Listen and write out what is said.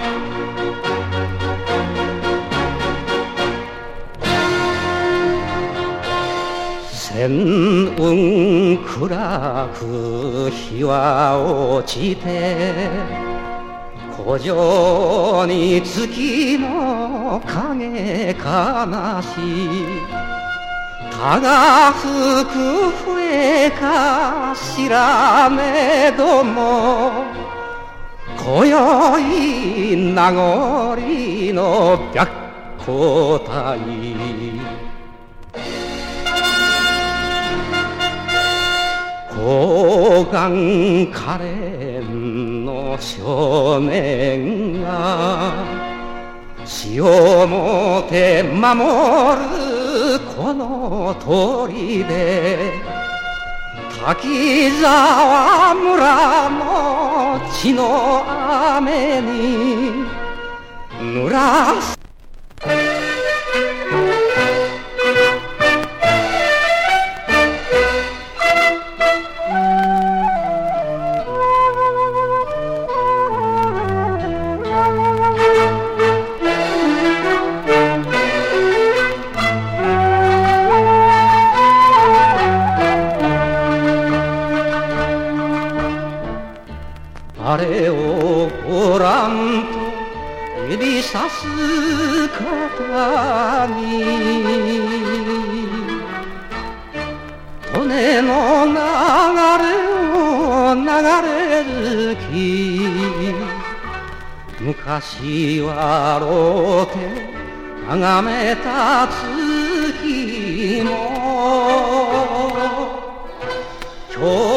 千雲暗く日は落ちて古城に月の影悲しいたが吹く笛か知らねども今宵名残の白虎隊高顔可憐の少年が死をもて守るこの砦滝沢村の血の雨に濡らすあれをごらんと指さす方に利根の流れを流れる木昔はろうて眺めた月も今日